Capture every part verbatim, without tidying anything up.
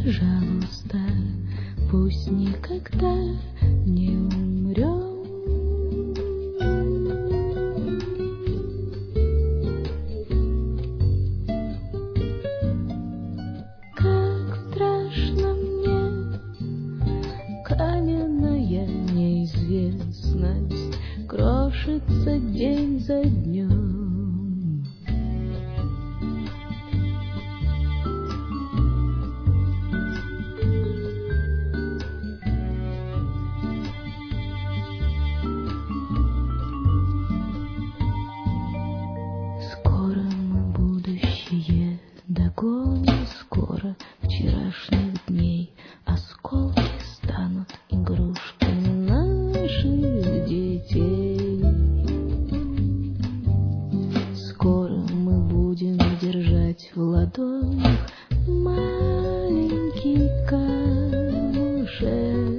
Пожалуйста, пусть никогда не умрем. Как страшно мне каменная неизвестность крошится день за днем. Догоним скоро вчерашних дней, осколки станут игрушками наших детей. Скоро мы будем держать в ладонях маленький камушек,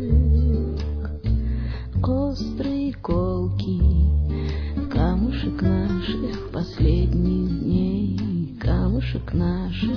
острый, колкий камушек наших последних дней. Камушек наших